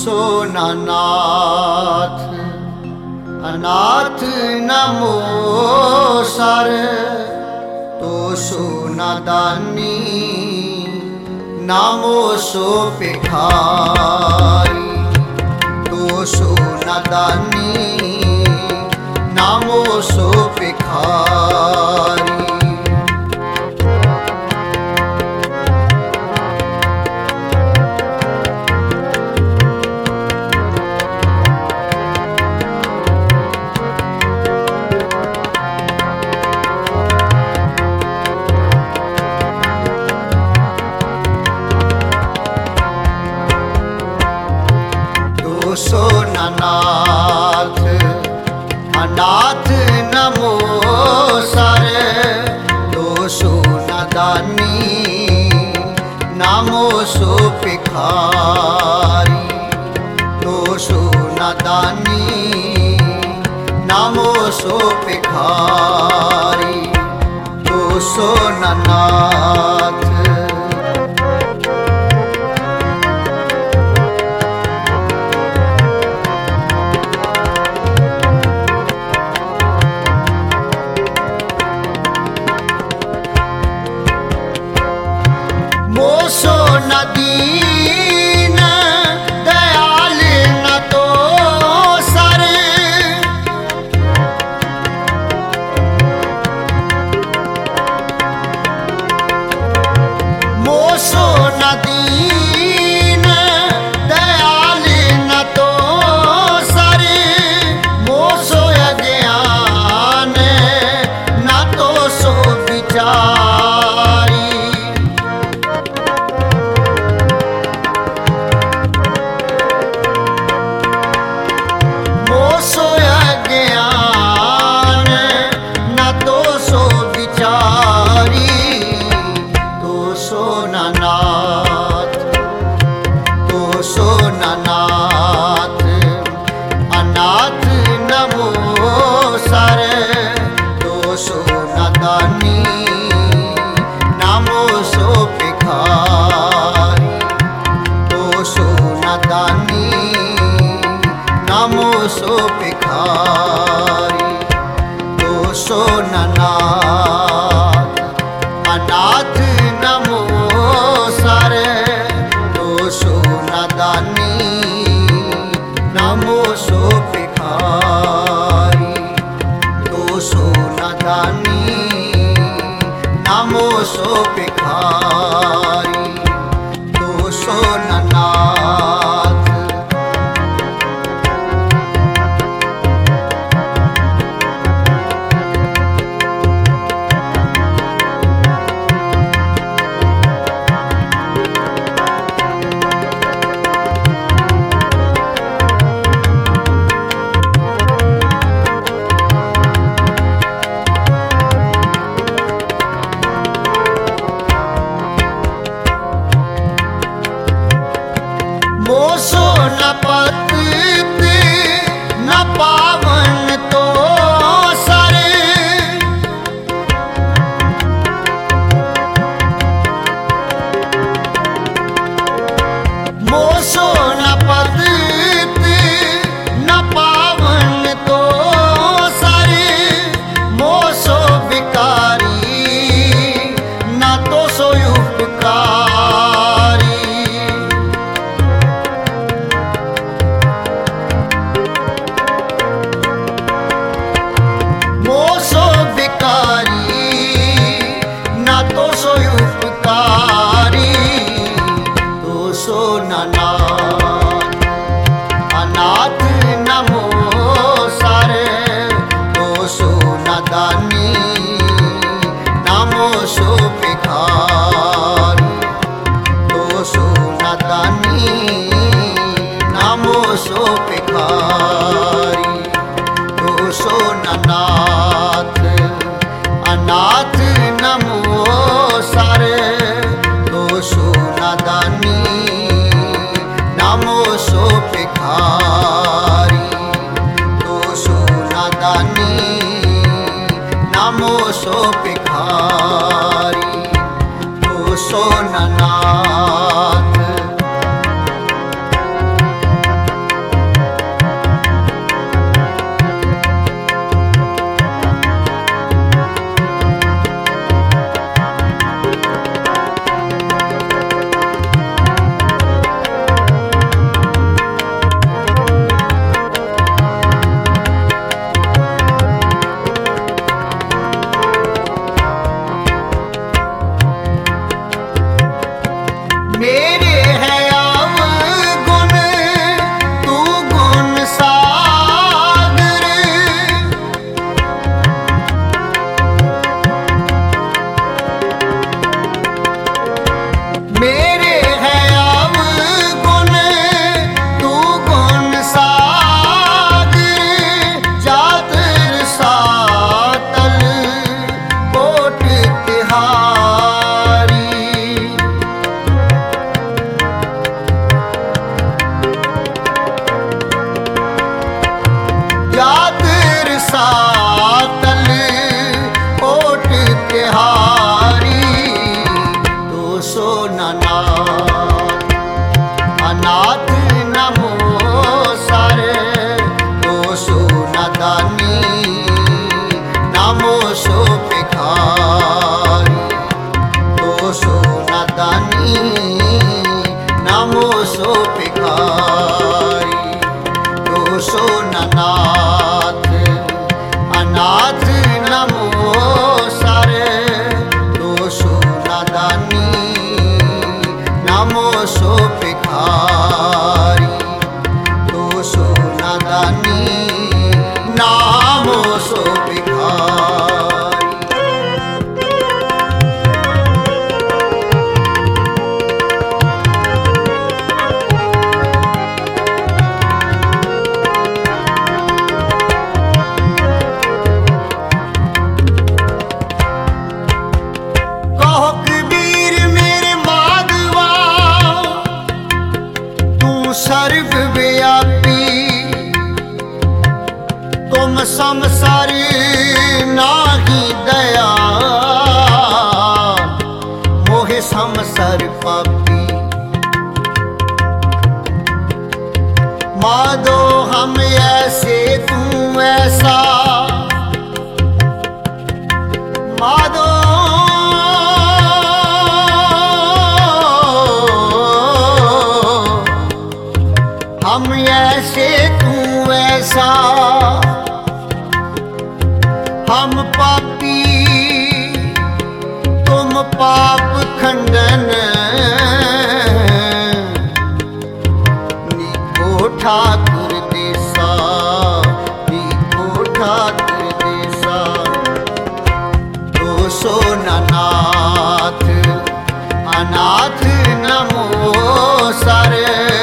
सोनानाथ अनाथ नमो सर तो सोनादानी नामो सो भिखारी तो सोनादानी नामो सो भिखारी। सोनानाथ अनाथ नमो सर तो सोनादानी नामो सो भिखारी तो सोनादानी नामो सो भिखारी तो सोनानाथ। दीन दयाल न तो सर मोसो न दीन दयाल न तो सर मोसो अज्ञान न तो सो विचारी सोनानाथ अनाथ नमो सर तो सोनादानी नामो सो भिखारी तो सोनादानी नामो सो भिखारी तो सोनानाथ अनाथ नमो सर सोनादानी नामो सो भिखारी तो सोनादानी नामो सो भिखारी तो सोनानाथ। मोसो न पतित न पावन तो सर मोसो न पतित न पावन तो सर मोसो भिखारी न तो सो उपकारी सोनानाथ अनाथ नमो सर तो सोनादानी नामो सो भिखारी तो सोनादानी नामो सो भिखारी तो सोनानाथ अनाथ नमो सर तो सोनादानी नामो सो भिखारी तो सोनादानी नामो सो भिखारी तो सोनानाथ। अनाथ नमो सारे दोषो नादानी नमो सो भिखारी दोषो नादानी नामो सो भिखारी। सर्वव्यापी तुम समसार नाही दया मोहे समसर पापी। माधो हम ऐसे तू ऐसा माधो हम ऐसे तू ऐसा हम पापी तुम पाप खंडन नीको ठाकुर देसा नीको ठाकुर देसा दोषो नाथ अनाथ नमो सारे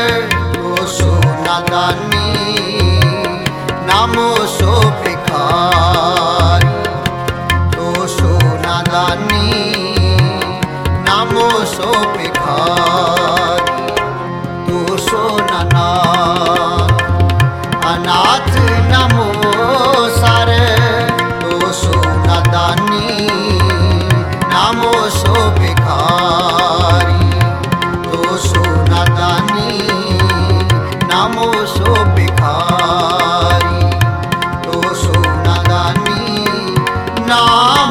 नादानी नमो सो भिखारी दोषो नादानी नमो सो भिखारी दोषो नाथ अनाथ नमो सारे दोषो नादानी नमो सो भिखारी दोषो नादानी नमो सो भिखारी दोषो नादानी ना